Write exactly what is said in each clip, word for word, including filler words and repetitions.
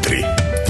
ეკომეტრი.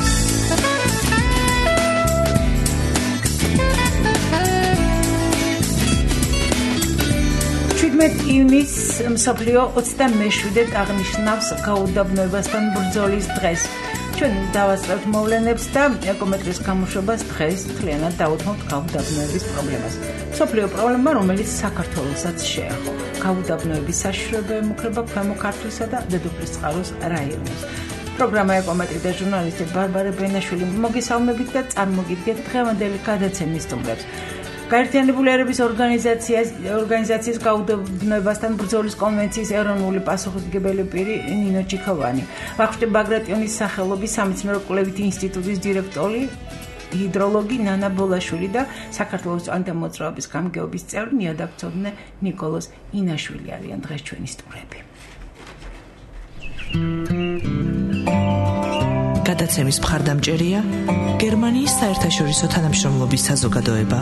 ივნის მსოფლიო ოცდამეშვიდედ აღნიშნავს გაუდაბნოებასთან ბრძოლის დღეს. ჩვენ დავასწრებთ მოვლენებს და ეკომეტრის გამოშვებას დღეს მთლიანად დავუთმობთ გაუდაბნოების პრობლემას. მსოფლიო პრობლემა, რომელიც საქართველოსაც შეეხო. გაუდაბნოების საშიშროება ემუქრება ქვემო ქართლისა და დედოფლის წყაროს რაიონებს. პროგრამა ეკომეტრი და ჟურნალისტი ბარბარე ბენაშვილი მოგესალმებით და წარმოგიდგეთ დღევანდელი გადაცემის სტუმრებს. გაერთიანებული ერების ორგანიზაციის გაუდაბნოებასთან ბრძოლის კონვენციის ეროვნული პასუხისმგებელი პირი ნინო ჩიქოვანი, ვახუშტი ბაგრატიონის სახელობის სამეცნიერო კვლევითი ინსტიტუტის დირექტორი, ჰიდროლოგი ნანა ბოლაშვილი და საქართველოს წვანთა მოძრაობის გამგეობის წევრი ნიადაგწოდნე ნიკოლოზ ინაშვილი არიან დღეს ჩვენი სტუმრები. გადაცემის მხარდამჭერია გერმანიის საერთაშორისო თანამშრომლობის საზოგადოება.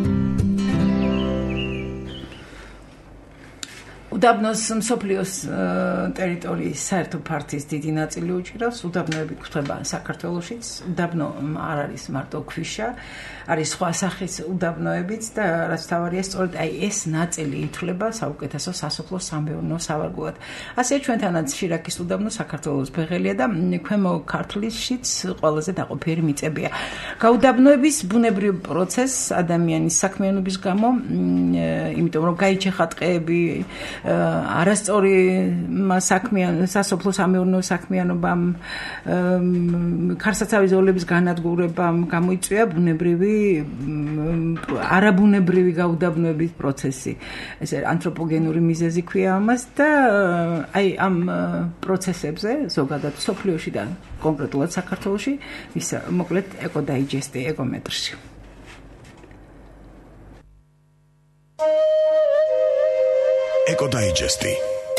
უდაბნოს მსოფლიოს ტერიტორიის საერთო ფართის დიდი ნაწილი უჭირავს. უდაბნოები გვხვდება საქართველოშიც. უდაბნო არ არის მარტო ქვიშა, არის სხვა სახის უდაბნოებიც და რაც თავარია, სწორედ აი ეს ნაწილი ითვლება საუკეთესო სასოფლო სამეურნეო სავარგულად. ასე ჩვენთანაც შირაქის უდაბნო საქართველოს ფეხელია და ქვემო ქართლისშიც ყველაზე დაყოფიერი მიწებია. გაუდაბნოების ბუნებრივ პროცესს ადამიანის საქმიანობის გამო, იმიტომ რომ გაიჩეხა ტყეები, არასწორი საქმიან სასოფლო სამეურნეო საქმიანობამ, ქარსაცავი ზოლების განადგურებამ გამოიწვია ბუნებრივი არაბუნებრივი გაუდაბნოების პროცესი. ესე ანთროპოგენური მიზეზი ქვია ამას და აი ამ პროცესებზე ზოგადად მსოფლიოში და კონკრეტულად საქართველოში ის მოკლედ ეკოდაიჯესტი ეკომეტრში. ეკოდაიჯესტი.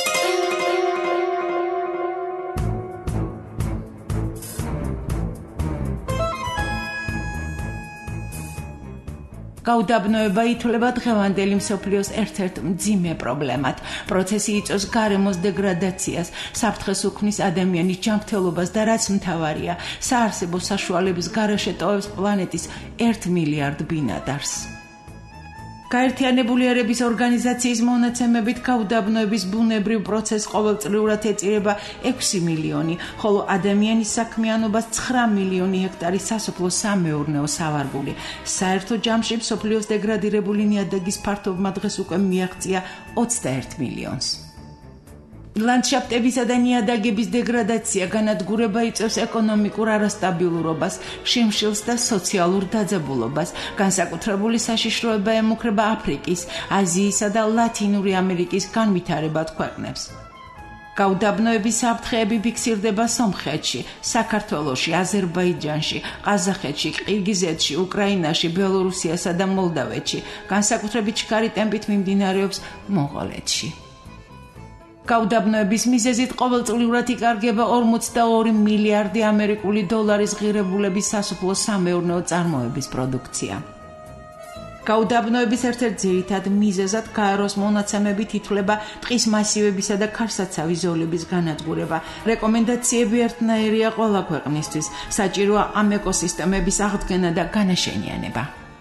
გაუდაბნოება ითვლება დღევანდელი მსოფლიოს ერთ-ერთ მძიმე პრობლემად. პროცესი იწვევს გარემოს დეგრადაციას, საფრთხეს უქმნის ადამიანის ჯანმრთელობას და რაც მთავარია, საარსებო საშუალების გარეშე ტოვებს პლანეტის ერთ მილიარდ ბინადარს. გაერთიანებული ერების ორგანიზაციის მონაცემებით გაუდაბნოების ბუნებრივ პროცესს ყოველწლიურად ეწირება ექვსი მილიონი, ხოლო ადამიანის საქმიანობას ცხრა მილიონი ჰექტარი სასოფლო სამეურნეო სავარგული. საერთო ჯამში მსოფლიოს დეგრადირებული ნიადაგის ფართობმა დღეს უკვე მიაღწია ოცდაერთ მილიონს. ლანდშაფტებისა და ნიადაგების დეგრადაცია განადგურება იწვევს ეკონომიკურ არასტაბილურობას, შიმშილს და სოციალურ დაძაბულობას. განსაკუთრებული საშიშროება ემუქრება აფრიკის, აზიისა და ლათინური ამერიკის განვითარებად ქვეყნებს. გაუდაბნოების საფრთხეები ფიქსირდება სომხეთში, საქართველოში, აზერბაიჯანში, ყაზახეთში, ყირგიზეთში, უკრაინაში, ბელორუსიასა და მოლდავეთში. განსაკუთრებით ჩქარი ტემპით მიმდინარეობს მონღოლეთში. გაუდაბნოების მიზეზით ყოველწლიურად იკარგება ორმოცდაორი მილიარდი ამერიკული დოლარის ღირებულების სასოფლო სამეურნეო წარმოების პროდუქცია. გაუდაბნოების ერთ-ერთ ძირითად მიზეზად გაეროს მონაცემებით ითვლება ტყის მასივებისა და ქარსაცავი ზოლების განადგურება. რეკომენდაციები ერთნაირია ყველა ქვეყნისთვის. საჭიროა ამ ეკოსისტემების აღდგენა და განაშენიანება.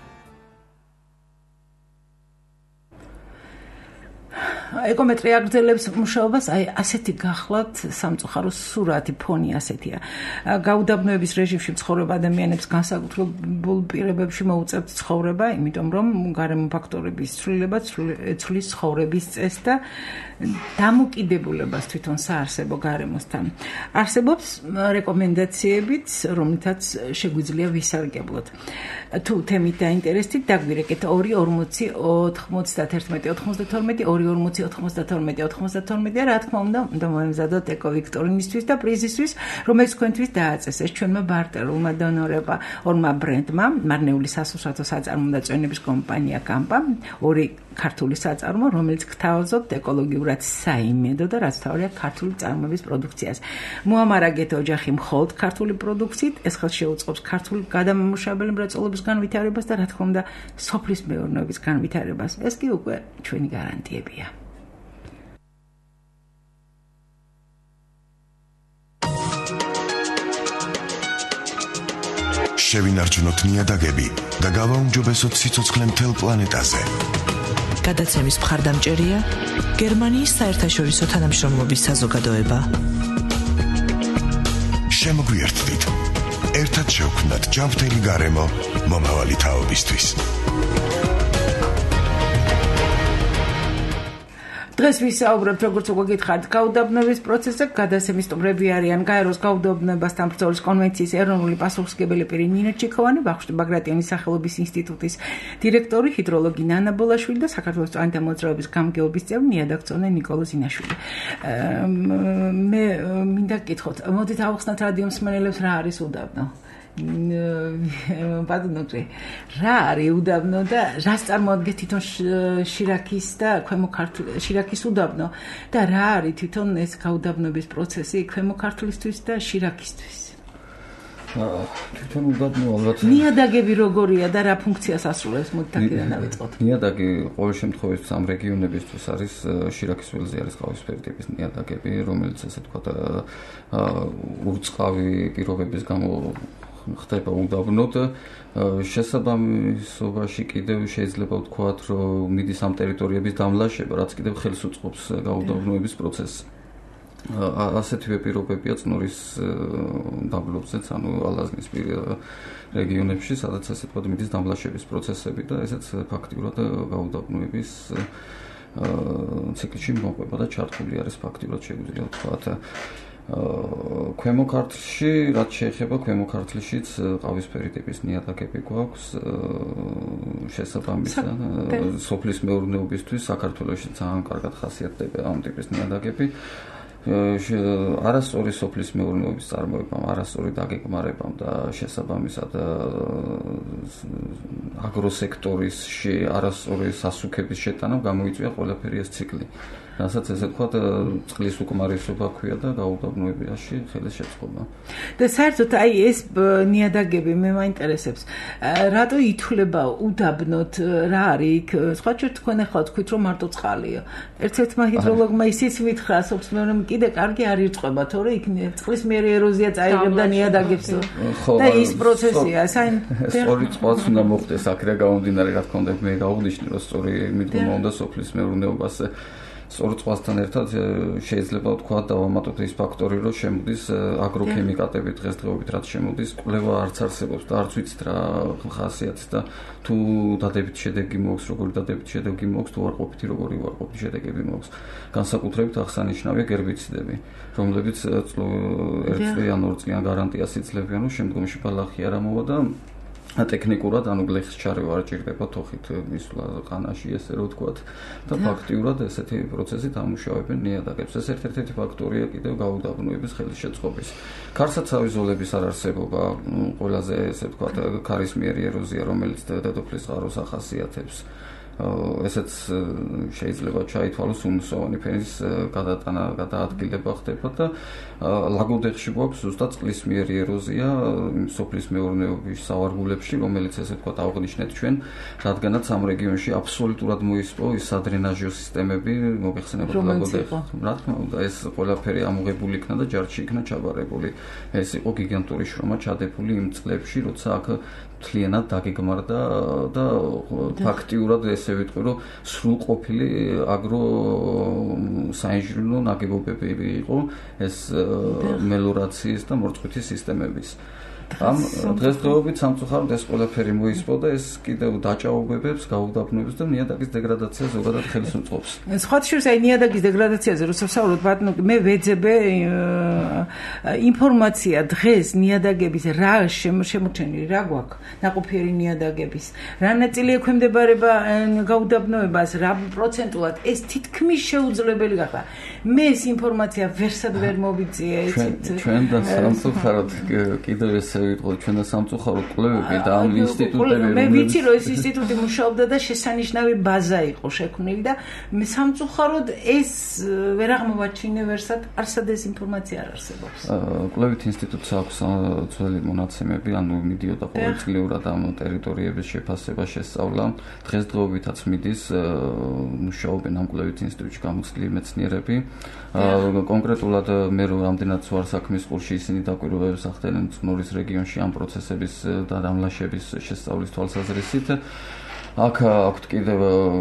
ეკომეტრი აგრძელებს მუშაობას, აი ასეთი გახლავთ სამწუხაროს სურათი, ფონი ასეთია. გაუდაბნოების რეჟიმში მცხოვრებ ადამიანებს განსაკუთრებულ პირობებში მოუწევთ ცხოვრება, იმიტომ რომ გარემო ფაქტორების ცვლილება ცვლის ცხოვრების წესს და დამოკიდებულებას თვითონ საარსებო გარემოსთან. არსებობს რეკომენდაციებიც, რომლითაც შეგვიძლია ვისარგებლოთ. თუ თემით დაინტერესდით, დაგვირეკეთ ორი ორმოცი ოთხმოცდათერთმეტი ოთხმოცდათორმეტი ორი ორმოცი ოთხმოცდათორმეტი ოთხმოცდათორმეტი რა თქმა უნდა, უნდა მოემზადოთ ეკო ვიქტორინისთვის და პრიზისთვის, რომელიც თქვენთვის დააწესეს ჩვენმა ბარტერულმა დონორებმა, ორმა ბრენდმა, მარნეული სასურსათო საწარმო და წვენების კომპანია კამპა, ორი ქართული საწარმო, რომელიც გთავაზობთ ეკოლოგიურად საიმედო და რაც თავია ქართული წარმოების პროდუქციას. მოამარაგეთ ოჯახი მხოლოდ ქართული პროდუქციით, ეს ხელს შეუწყობს ქართული გადამამუშავებელი მრეწველობის განვითარებას და რა თქმა უნდა, სოფლის მეურნეობის განვითარებას. ეს კი უკვე ჩვენი გარანტიებია. შევინარჩუნოთ ნიადაგები და გავაუმჯობესოთ სიცოცხლე მთელ პლანეტაზე. გადაცემის მხარდამჭერია გერმანიის საერთაშორისო თანამშრომლობის საზოგადოება. შემოგვიერთდით. ერთად შევქმნათ ჯანმრთელი გარემო მომავალი თაობისთვის. დღეს ვისაუბრებთ, როგორც უკვე გითხარით, გაუდაბნოების პროცესზე. გადაცემის სტუმრები არიან გაეროს გაუდაბნოებასთან ბრძოლის კონვენციის ეროვნული პასუხისმგებელი პირი ნინო ჩიქოვანი, ბახუშტი ბაგრატიონის სახელობის ინსტიტუტის დირექტორი, ჰიდროლოგი ნანა ბოლაშვილი და საქართველოს წვანთა მოძრაობის გამგეობის წევრი ნიადაგწონე ნიკოლო ზინაშვილი. მე მინდა გკითხოთ, მოდით ავხსნათ რადიო მსმენელებს რა არის უდაბნო? ბადნოტრე რა არის უდაბნო და რას წარმოადგენს თვითონ შირაქის და ქვემო ქართლის შირაქის უდაბნო და რა არის თვითონ ეს გაუდაბნოების პროცესი ქვემო ქართლისთვის და შირაქისთვის? თვითონ უდაბნო ალბათ ნიადაგები როგორია და რა ფუნქციას ასრულებს? მოდით აქედან დავიწყოთ. ნიადაგი ყოველ შემთხვევაში ამ რეგიონებისთვის არის შირაქის ველზე არის ყავისფერი ტიპის ნიადაგები, რომელიც ესე ვთქვათ ურწყავი პირობების გამო ხდება უდაბნოდ. შესაბამისობაში კიდევ შეიძლება ვთქვათ, რომ მიდის ამ ტერიტორიების დამლაშება, რაც კიდევ ხელს უწყობს გაუდაბნოების პროცესს. ასეთივე პირობებია წნორის დაბლობზეც, ანუ ალაზნის რეგიონებში, სადაც ასე ვთქვათ მიდის დამლაშების პროცესები და ესეც ფაქტიურად გაუდაბნოების ციკლში მოყვება და ჩართული არის ფაქტიურად შეგვიძლია ვთქვათ. ქვემო ქართლში, რაც შეეხება ქვემო ქართლშიც ყავისფერი ტიპის ნიადაგები გვაქვს შესაბამისად სოფლის მეურნეობისთვის საქართველოში ძალიან კარგად ხასიათდება ამ ტიპის ნიადაგები. არასწორი სოფლის მეურნეობის წარმოებამ, არასწორი დაგეგმარებამ და შესაბამისად აგროსექტორისში არასწორი სასუქების შეტანამ გამოიწვია ყველაფერი ეს ციკლი. რასაც ესე ვთქვათ, წყლის უკმარისობა ქვია და გაუდაბნოებაში ხელის შეწყობა. და საერთოდ აი ეს ნიადაგები მე მაინტერესებს. რატო ითვლება უდაბნოდ? რა არის იქ? სხვა ჩვენ თქვენ ახლა თქვით, რომ მარტო წყალია. ერთ-ერთმა ჰიდროლოგმა ისიც მითხრა, სოფსმეურნეობამ კიდე კარგი არ ირწყვება, თორე იქ წყლის მიერი ეროზია წაიღებდა ნიადაგებს. და ის პროცესია, საერთოდ სწორი წყალს უნდა მოხდეს აქ რა გამომდინარე, რა თქმა უნდა, მე გავუგნიშნე, რომ სწორი მიდგომა უნდა სოფლის მეურნეობას. სწორ წყალთან ერთად შეიძლება ვთქვათ დავამატოთ ის ფაქტორი, რომ შემოდის აგროქემიკატები დღესდღეობით, რაც შემოდის, კვლევა არც არსებობს და არც ვიცით რა ხასიათის და თუ დადებითი შედეგი მოაქვს, როგორი დადებითი შედეგი მოაქვს, თუ უარყოფითი როგორი უარყოფითი შედეგები მოაქვს. განსაკუთრებით აღსანიშნავია გერბიციდები, რომლებიც ერთწლიან, ორწლიან გარანტიას იძლევიან, რომ შემდგომში ბალახი არ ამოვა და ტექნიკურად ანუ გლეხის ჩარევა არ ჭირდება თოხით მისვლა ყანაში, ესე რომ ვთქვათ და ფაქტიურად ესეთი პროცესი დამუშავებენ ნიადაგებს. ეს ერთ-ერთი ფაქტორია კიდევ გაუდაბნოების ხელის შეწყობის. ქარსაცავი ზოლების არარსებობა, ყველაზე ესე ვთქვათ ქარისმიერი ეროზია, რომელიც დედოფლის წყაროს ახასიათებს. ესეც შეიძლება ჩაითვალოს უმუშავანი ფენის გადატანა, გადაადგილება ხდება და ლაგოდეხში გვაქვს ზუსტად წყლის მიერი ეროზია სოფლის მეურნეობის სავარგულებში, რომელიც ესე ვთქვათ აღნიშნეთ ჩვენ, რადგანაც ამ რეგიონში აბსოლუტურად მოისპო ის სადრენაჟო სისტემები, მოგეხსენებათ ლაგოდეხი. რა თქმა უნდა, ეს ყველაფერი ამოღებული იქნა და ჯარში იქნა ჩაბარებული. ეს იყო გიგანტური შრომა ჩადებული იმ წლებში, როცა აქ მთლიანად დაგეგმარდა და ფაქტიურად ესე ვიტყვი, რომ სრულყოფილი აგრო საინჟინრო ნაგებობები იყო ეს მელორაციის და მორწყვითის სისტემების. ამ დღესდღეობით სამწუხაროდ ეს ყველაფერი მოისპო და ეს კიდევ დაჭაობებებს გაუდაბნოებს და ნიადაგის დეგრადაციას ზოგადად ხელს უწყობს. სხვა შორის აი ნიადაგის დეგრადაციაზე როცა ვსაუბრობ, ბატონო, მე ვეძებე ინფორმაცია დღეს ნიადაგების რა შემორჩენილი, რა გვაქვს ნაყოფიერი ნიადაგების, რა ნაწილი ექვემდებარება გაუდაბნოებას, რა პროცენტულად ეს თითქმის შეუძლებელი გახდა. მე ეს ინფორმაცია ვერსად ვერ მოვიწია, იცით? ჩვენ და სამწუხაროდ კიდევ ეს ვიტყოდით, ჩვენ და სამწუხაროდ კვლევები და ამ ინსტიტუტები, მე ვიცი, რომ ეს ინსტიტუტი მუშაობდა და შესანიშნავი ბაზა იყო შექმნილი და მე სამწუხაროდ ეს ვერ აღმოვაჩინე ვერსად, არსად ეს ინფორმაცია არ არსებობს. კვლევით ინსტიტუტს აქვს ძველი მონაცემები, ანუ მიდიოდა ყოველწლიურად ამ ტერიტორიების შეფასება, შესწავლა. დღესდღეობითაც მიდის, მუშაობენ ამ კვლევით ინსტიტუტში გამოცდილი მეცნიერები. კონკრეტულად მე რომ რამდენად ვარ საქმის ყურში, ისინი დაკვირვებებს ახდენენ წნორის რეგიონში ამ პროცესების და დამლაშების შესწავლის თვალსაზრისით. აქ აქვთ კიდევ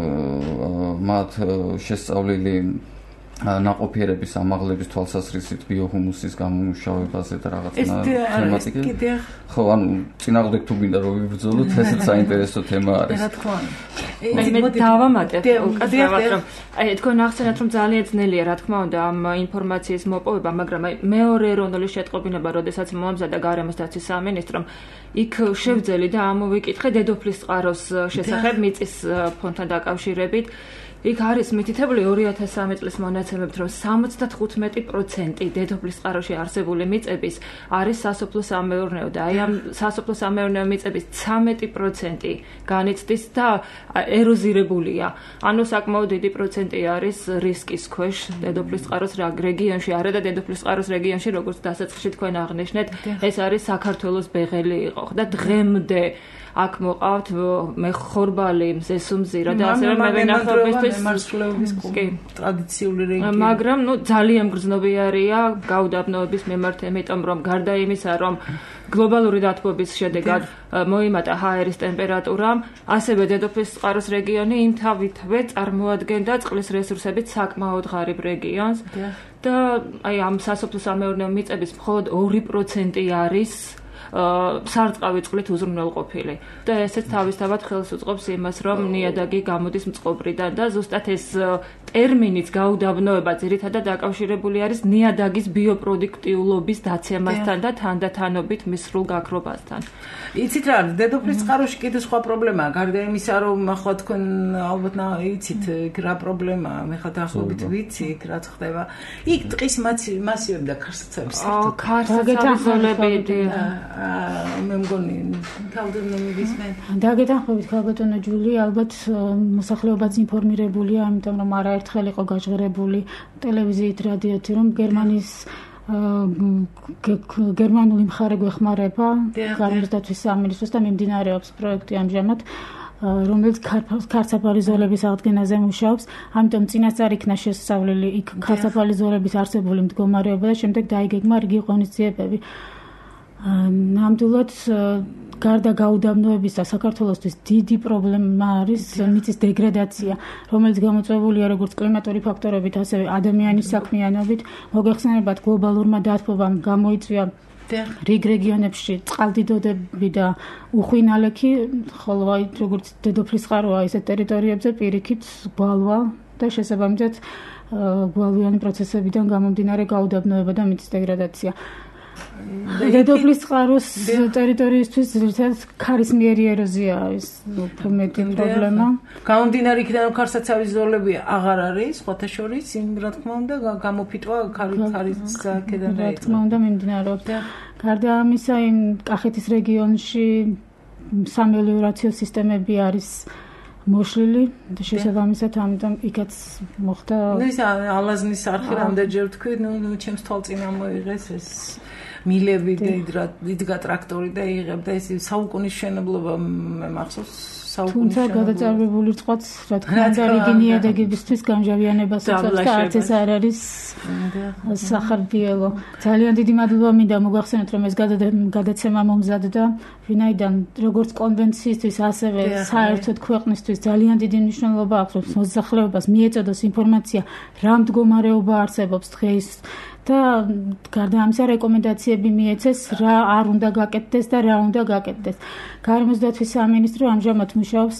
მათ შესწავლილი ნაყოფიერების ამაღლების თვალსაზრისით ბიოჰუმუსის გამომუშავებაზე და რაღაცა თემატიკა. ხო, ანუ წინააღმდეგ თუ გინდა რომ ვიბრძოლოთ, ესეც საინტერესო თემა არის. რა თქმა უნდა. მე მე დავამატებ უკაცრავად რომ აი თქვენ ახსენეთ რომ ძალიან ძნელია რა თქმა უნდა ამ ინფორმაციის მოპოვება, მაგრამ აი მეორე ეროვნული შეტყობინება, როდესაც მოამზადა გარემოს დაცვის სამინისტრომ, იქ შევძელი და ამოვიკითხე დედოფლის წყაროს შესახებ მიწის ფონდთან დაკავშირებით. იქ არის მითითებული ორი ათას სამი წლის მონაცემებით, რომ სამოცდათხუთმეტი პროცენტი დედოფლის წყაროში არსებული მიწების არის სასოფლო-სამეურნეო და აი ამ სასოფლო-სამეურნეო მიწების ცამეტი პროცენტი განიცდის და ეროზირებულია. ანუ საკმაოდ დიდი პროცენტი არის რისკის ქვეშ დედოფლის წყაროს რეგიონში, არა და დედოფლის წყაროს რეგიონში, როგორც დასაწყისში თქვენ აღნიშნეთ, ეს არის საქართველოს ბეღელი იყო და დღემდე აქ მოყავთ მე ხორბალი, მზესუმზირა და ასევე მე ვენახებისთვის მემარცხლეობის ტრადიციული რეგიონი. მაგრამ ნუ ძალიან გრძნობიარეა გაუდაბნოების მიმართ, იმიტომ რომ გარდა იმისა, რომ გლობალური დათბობის შედეგად მოიმატა ჰაერის ტემპერატურამ, ასევე დედოფლის წყაროს რეგიონი იმთავითვე წარმოადგენდა წყლის რესურსებით საკმაოდ ღარიბ რეგიონს და აი ამ სასოფლო-სამეურნეო მიწების მხოლოდ ორი პროცენტი არის სარწყავი წყლით უზრუნველყოფილი და ესეც თავისთავად ხელს უწყობს იმას, რომ ნიადაგი გამოდის მწყობრიდან და ზუსტად ეს ტერმინიც გაუდაბნოება ძირითადად დაკავშირებული არის ნიადაგის ბიოპროდუქტიულობის დაცემასთან და თანდათანობით მის სრულ გაქრობასთან. იცით რა, დედოფლის წყაროში კიდე სხვა პრობლემაა, გარდა იმისა, რომ ახლა თქვენ ალბათ იცით რა პრობლემაა, მე ხა დაახლოებით ვიცი იქ რაც ხდება. იქ ტყის მასივები და ქარსაცავი საერთოდ. ქარსაცავი მე მგონი თავდადებით მე დაგეთანხმებით ქალბატონო ჯული, ალბათ მოსახლეობაც ინფორმირებულია, იმიტომ რომ არაერთხელ იყო გაჟღერებული ტელევიზიით, რადიოთი, რომ გერმანიის გერმანული მხარე გვეხმარება გარემოს დაცვის სამინისტროს და მიმდინარეობს პროექტი ამჟამად, რომელიც ქარსაფარი ზოლების აღდგენაზე მუშაობს, ამიტომ წინასწარ იქნა შესწავლილი იქ ქარსაფარი ზოლების არსებული მდგომარეობა და შემდეგ დაიგეგმა რიგი ღონისძიებები. ნამდვილად გარდა გაუდაბნოებისა საქართველოსთვის დიდი პრობლემა არის მიწის დეგრადაცია, რომელიც გამოწვეულია როგორც კლიმატური ფაქტორებით, ასევე ადამიანის საქმიანობით. მოგეხსენებათ, გლობალურმა დათბობამ გამოიწვია რიგ რეგიონებში წყალდიდობები და უხვინალექი, ხოლო აი როგორც დედოფლის წყაროა ისეთ ტერიტორიებზე პირიქით გვალვა და შესაბამისად გვალვიანი პროცესებიდან გამომდინარე გაუდაბნოება და მიწის დეგრადაცია. დედოფლის წყაროს ტერიტორიისთვის ძირითადად ქარისმიერი ეროზია არის უფრო მეტი პრობლემა. გამომდინარე იქიდან რომ ქარსაცავის ზოლები აღარ არის, სხვათა შორის იმ რა თქმა უნდა გამოფიტვა ქარის აქედან რა თქმა უნდა მიმდინარეობს. გარდა ამისა, იმ კახეთის რეგიონში სამელიორაციო სისტემები არის მოშლილი და შესაბამისად ამიტომ იქაც მოხდა. ნუ ის ალაზნის არხი რამდენჯერ თქვი, ნუ ჩემს თვალწინ მოიღეს ეს მილები და იდგა ტრაქტორი და იღებდა ეს საუკუნის შენებლობა მე მახსოვს საუკუნის თუმცა გადაწარებული რწყაც რა თქმა უნდა რიგი ნიადაგებისთვის გამჟავიანებას უწევს და არც ეს არ არის სახარბიელო. ძალიან დიდი მადლობა მინდა მოგახსენოთ, რომ ეს გადაცემა მომზადდა ვინაიდან როგორც კონვენციისთვის, ასევე საერთოდ ქვეყნისთვის ძალიან დიდი მნიშვნელობა აქვს, რომ მოსახლეობას მიეწოდოს ინფორმაცია, რა მდგომარეობა არსებობს დღეს და გარდა ამისა რეკომენდაციები მიეცეს, რა არ უნდა გაკეთდეს და რა უნდა გაკეთდეს. გარემოს დაცვის სამინისტრო ამჟამად მუშაობს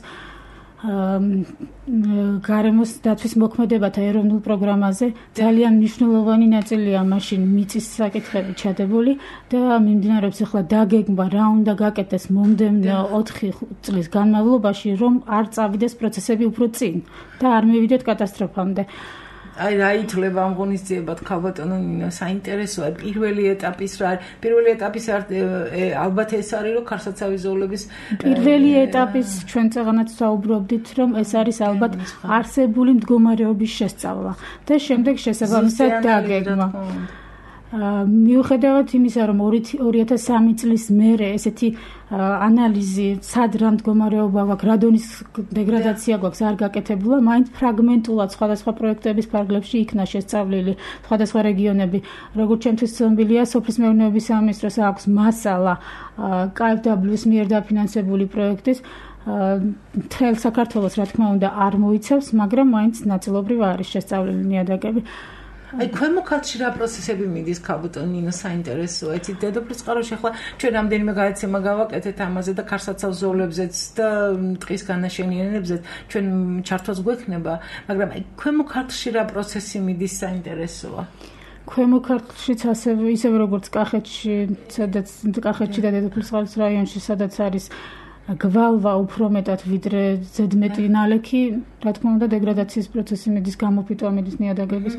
გარემოს დაცვის მოქმედებათა ეროვნულ პროგრამაზე. ძალიან მნიშვნელოვანი ნაწილია მაშინ მიწის საკითხები ჩადებული და მიმდინარეობს ახლა დაგეგმვა, რა უნდა გაკეთდეს მომდევნო ოთხი წლის განმავლობაში, რომ არ წავიდეს პროცესები უფრო წინ და არ მივიდეთ კატასტროფამდე. აი რა ითვლება ამ ღონისძიებად ქალბატონო ნინო, საინტერესოა პირველი ეტაპის რა არის? პირველი ეტაპის ალბათ ეს არის, რომ ქარსაცავის ზოლების პირველი ეტაპის ჩვენ წეღანაც საუბრობდით, რომ ეს არის ალბათ არსებული მდგომარეობის შესწავლა და შემდეგ შესაბამისად დაგეგმა. მიუხედავად იმისა, რომ ორი ათას სამი წლის მერე ესეთი ანალიზი სად რა მდგომარეობა გვაქვს, რადონის დეგრადაცია გვაქვს არ გაკეთებულა, მაინც ფრაგმენტულად სხვადასხვა პროექტების ფარგლებში იქნა შესწავლილი სხვადასხვა რეგიონები. როგორც ჩემთვის ცნობილია, სოფლის მეურნეობის სამინისტროს აქვს მასალა კეი ეფ დაბლიუ-ის მიერ დაფინანსებული პროექტის მთელ საქართველოს რა თქმა უნდა არ მოიცავს, მაგრამ მაინც ნაწილობრივ არის შესწავლილი ნიადაგები. აი ქვემო ქართლში რა პროცესები მიდის ქაბუტონინო საინტერესოა იცით დედოფლის წყაროში ახლა ჩვენ რამდენიმე გადაცემა გავაკეთეთ ამაზე და ქარსაცავ ზოლებზეც და ტყის განაშენიანებზეც ჩვენ ჩართვაც გვექნება მაგრამ აი ქვემო ქართლში რა პროცესი მიდის საინტერესოა ქვემო ქართლშიც ასევე ისევე როგორც კახეთში სადაც კახეთში და დედოფლის წყარის რაიონში სადაც არის გვალვა უფრო მეტად ვიდრე ზედმეტი ნალექი რა თქმა უნდა დეგრადაციის პროცესი მიდის გამოფიტვა მიდის ნიადაგების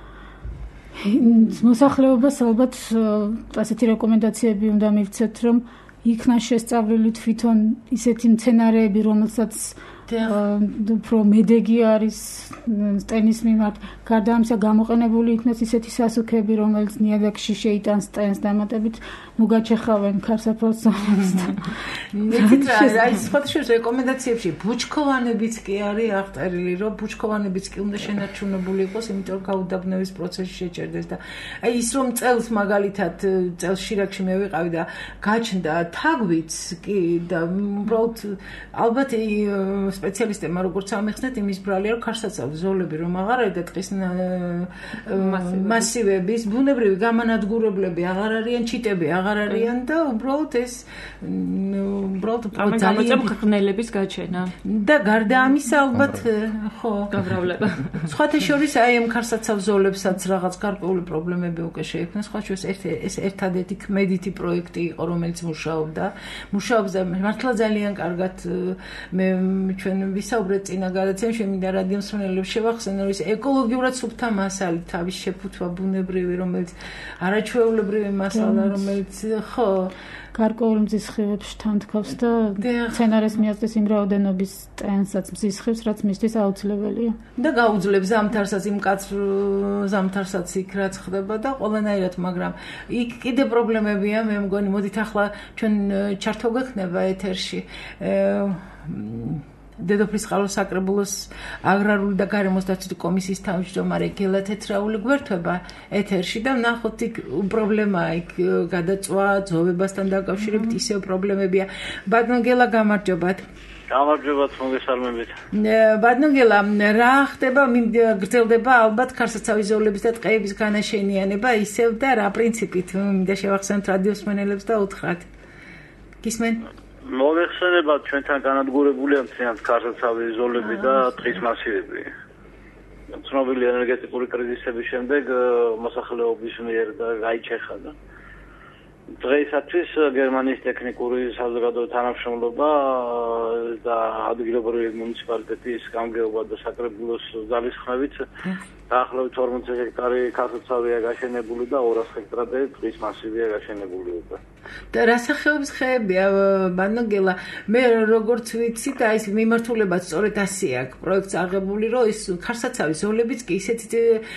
მოსახლეობას ალბათ ასეთი რეკომენდაციები უნდა მივცეთ, რომ იქნა შესწავლილი თვითონ ისეთი მცენარეები, რომელსაც უფრო მედეგი არის ტენის მიმართ, გარდა ამისა გამოყენებული იქნას ისეთი სასუქები, რომელიც ნიადაგში შეიტანს ტენს დამატებით, ნუ გაჩეხავენ ქარსაფალს. მეთქით რა ის ფოტოშოპის რეკომენდაციებში ბუჩქოვანებიც კი არის აღწერილი, რომ ბუჩქოვანებიც კი უნდა შენარჩუნებული იყოს, იმიტომ რომ გაუდაბნოების პროცესი შეჭერდეს და აი ის რომ წელს მაგალითად წელს შირაკში მე ვიყავი და გაჩნდა თაგვიც კი და უბრალოდ ალბათ სპეციალისტებმა როგორც ამეხსნათ იმის ბრალია რომ ქარსაცავი ზოლები რომ აღარ არის და ტყის მასივების ბუნებრივი გამანადგურებლები აღარ არიან ჩიტები აღარ არიან და უბრალოდ ეს უბრალოდ ძალიან მღრღნელების გაჩენა და გარდა ამისა ალბათ ხო გავრავლება სხვათა შორის აი ამ ქარსაცავ ზოლებსაც რაღაც გარკვეული პრობლემები უკვე შეექმნა სხვა შორის ეს ერთადერთი ქმედითი პროექტი იყო რომელიც მუშაობდა მუშაობს და მართლა ძალიან კარგად მე ჩვენ ვისაუბრეთ წინა გადაცემაში მინდა რადიო მსმენელებს შევახსენო რომ ეს ეკოლოგიურად სუფთა მასალი თავის შეფუთვა ბუნებრივი რომელიც არაჩვეულებრივი მასალა რომელიც ხო გარკვეულ მზისხივებს თანთქავს და მცენარეს მიაწვდის იმ რაოდენობის ტენსაც მზისხივს რაც მისთვის აუცილებელია და გაუძლებს ზამთარსაც იმ კაცრ ზამთარსაც იქ რაც ხდება და ყველანაირად მაგრამ იქ კიდე პრობლემებია მე მგონი მოდით ახლა ჩვენ ჩართვა გვექნება ეთერში დედოფლის წყაროს საკრებულოს აგრარული და გარემოს დაცვითი კომისიის თავმჯდომარე გელა თეთრაული გვერდება ეთერში და ნახოთ იქ პრობლემაა იქ გადაწვა ძოვებასთან დაკავშირებით ისევ პრობლემებია ბატონ გელა გამარჯობათ გამარჯობათ მოგესალმებით ბატონ გელა რა ხდება გრძელდება ალბათ ქარსაცავი ზოლების და ტყეების განაშენიანება ისევ და რა პრინციპით მინდა შევახსენოთ რადიოს მსმენელებს და უთხრათ გისმენ მოგეხსენებათ ჩვენთან განადგურებულია მთლიანად ქარსაცავი ზოლები და ტყის მასივები. ცნობილი ენერგეტიკული კრიზისების შემდეგ მოსახლეობის მიერ გაიჩეხა და დღეისათვის გერმანიის ტექნიკური საზოგადოების თანამშრომლობა და ადგილობრივი მუნიციპალიტეტის გამგეობა და საკრებულოს ძალისხმევით დაახლოებით ორმოცი ჰექტარი ქარსაცავია გაშენებული და ორას ჰექტარზე ტყის მასივია გაშენებული. და რა სახეობის ხეებია ბატონ გელა მე როგორც ვიცი და ის მიმართულება სწორედ ასე აქვს პროექტს აღებული რომ ის ქარსაცავის ზოლებიც კი ისეთი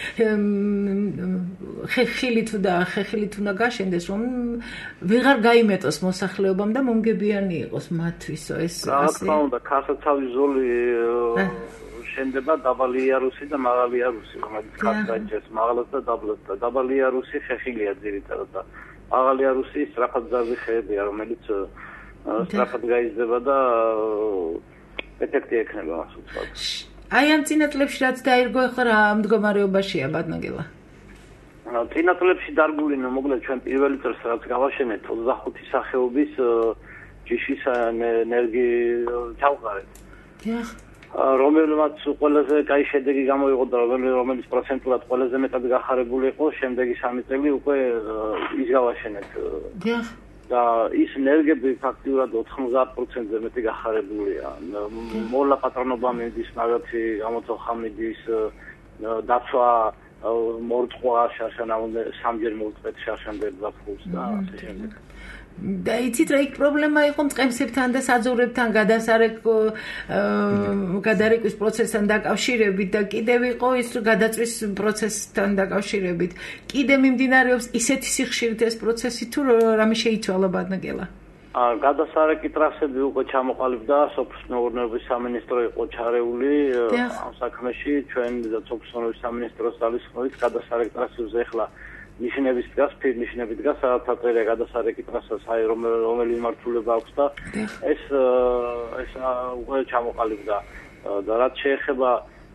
ხეხილით და ხეხილით უნდა გაშენდეს რომ ვეღარ გაიმეტოს მოსახლეობამ და მომგებიანი იყოს მათთვისო ეს ასე რა თქმა უნდა ქარსაცავის ზოლი შენდება დაბალი იარუსი და მაღალი იარუსი რომელიც ქარსაცავს მაღალად და დაბლად და დაბალი იარუსი ხეხილია ძირითადად და მაღალი იარუსი სწრაფად ზარზი ხეებია რომელიც სწრაფად გაიზრდება და ეფექტი ექნება მას უცბად აი ამ წინა წლებში რაც დაირგო ახლა რა მდგომარეობაშია ბატონ გელა წინა წლებში დარგულინა მოკლედ ჩვენ პირველი წელს რაც გავაშენეთ ოცდახუთი სახეობის ჯიშის ენერგი ჩავყარეთ დიახ რომელმაც ყველაზე კაი შედეგი გამოიღო და რომელიც პროცენტულად ყველაზე მეტად გახარებული იყო შემდეგი სამი წელი უკვე ის გავაშენეთ დიახ და ის ენერგები ფაქტიურად ოთხმოცდაათ პროცენტზე მეტი გახარებულია მოლა პატრონობა მიდის მაგათი გამოწოხა მიდის დაცვა მორწყვა შარშან სამჯერ მოვწყვეთ შარშან დაბლაფულს და ასე შემდეგ და იცით რა იქ პრობლემა იყო მწყემსებთან და საძოვრებთან გადასარეკო გადარეკვის პროცესთან დაკავშირებით და კიდევ იყო ის გადაწვის პროცესთან დაკავშირებით. კიდე მიმდინარეობს ისეთი სიხშირით ეს პროცესი თუ რამე შეიცვალა ბადნაგელა? გადასარეკი ტრასები უკვე ჩამოყალიბდა, სოფლის მეურნეობის სამინისტრო იყო ჩარეული ამ საქმეში, ჩვენ და სოფლის მეურნეობის სამინისტროს ძალისხმევით გადასარეკ ტრასებზე ახლა ნიშნების დგას, ფირნიშნები დგას, სადაც აწერია გადასარეკი ტრასას, აი რომელი მიმართულება აქვს და ეს ეს უკვე ჩამოყალიბდა და რაც შეეხება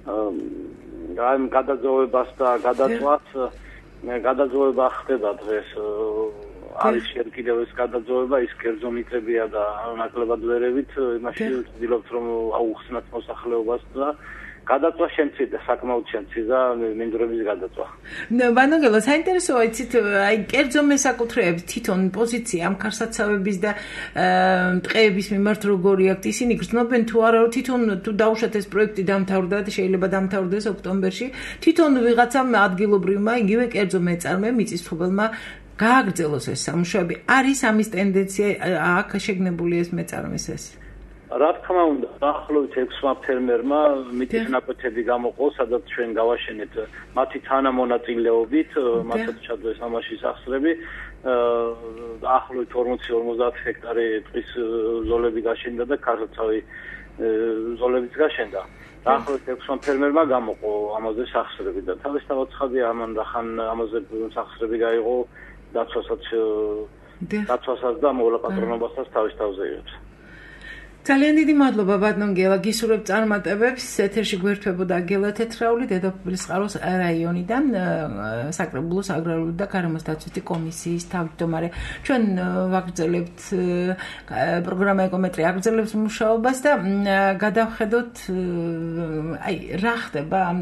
ამ გადაძოვებას და გადაწვას, გადაძოვება ხდება დღეს არის კიდევ ეს გადაძოვება, ის კერძო მიწებია და ნაკლებად ვერევით, იმაში ვცდილობთ რომ აუხსნათ მოსახლეობას და გადაწვა შემცირდა, საკმაოდ შემცირდა მინდვრების გადაწვა. ბანაგელა, საინტერესოა იცით, აი კერძო მესაკუთრეების თვითონ პოზიცია ამ ქარსაცავების და ტყეების მიმართ როგორი აქვს, ისინი გრძნობენ თუ არა, თვითონ თუ დაუშვათ ეს პროექტი დამთავრდა, შეიძლება დამთავრდეს ოქტომბერში, თვითონ ვიღაცამ ადგილობრივმა, იგივე კერძო მეწარმე მიწისმფლობელმა გააგრძელოს ეს სამუშაოები. არის ამის ტენდენცია აქ შეგნებული ეს მეწარმის ეს? რა თქმა უნდა, დაახლოებით ექვსმა ფერმერმა მიწის ნაკვეთები გამოყო, სადაც ჩვენ გავაშენეთ მათი თანამონაწილეობით, მათაც ჩადდეს ამაში სახსრები. დაახლოებით ორმოცი ორმოცდაათ ჰექტარი ტყის ზოლები გაშენდა და ქარსაცავი ზოლებიც გაშენდა. დაახლოებით ექვსმა ფერმერმა გამოყო ამაზე სახსრები და თავისთავად ცხადია, ამან და ხან ამაზე სახსრები გაიღო დაცვასაც დაცვასაც და მოვლა-პატრონობასაც თავის თავზე იღებს. ძალიან დიდი მადლობა ბატონგელა, გისურვებთ წარმატებებს. ეთერში გვერდთვებოდა გელა თეთრაული დედოფლის წყაროს რაიონიდან საკრებულოს აგრარული და გარემოს დაცვითი კომისიის თავმჯდომარე. ჩვენ ვაგრძელებთ პროგრამა ეკომეტრი აგრძელებს მუშაობას და გადავხედოთ აი რა ხდება ამ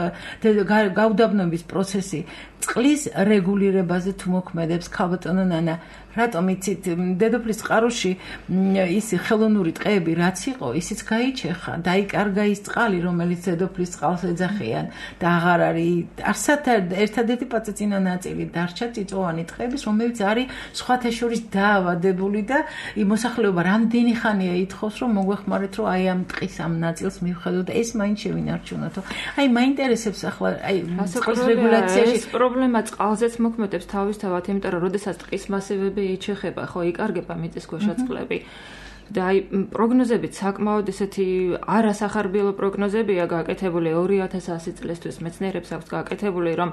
გაუდაბნობის პროცესი წყლის რეგულირებაზე თუ მოქმედებს ქალბატონო ნანა. რატომ იცით დედოფლის წყაროში ის ხელოვნური ტყეები რაც იყო ისიც გაიჩეხა, დაიკარგა ის წყალი რომელიც დედოფლის წყალს ეძახიან და აღარ არის არსად ერთადერთი პაწეწინა ნაწილი დარჩა წიწვოვანი ტყეების რომელიც არის სხვათა შორის დაავადებული და მოსახლეობა რამდენი ხანია ითხოვს რომ მოგვეხმარეთ რომ აი ამ ტყის ამ ნაწილს მივხედოთ და ეს მაინც შევინარჩუნოთ. აი მაინტერესებს ახლა აი წყლის რეგულაციაში პრობლემა წყალზეც მოქმედებს თავისთავად, იმიტომ რომ როდესაც ტყის მასივები იჩეხება, ხო, იკარგება მიწისქვეშა წყლები. და აი პროგნოზებით საკმაოდ ესეთი არასახარბიელო პროგნოზებია გაკეთებული ორი ათას ასი წლისთვის მეცნიერებს აქვს გაკეთებული რომ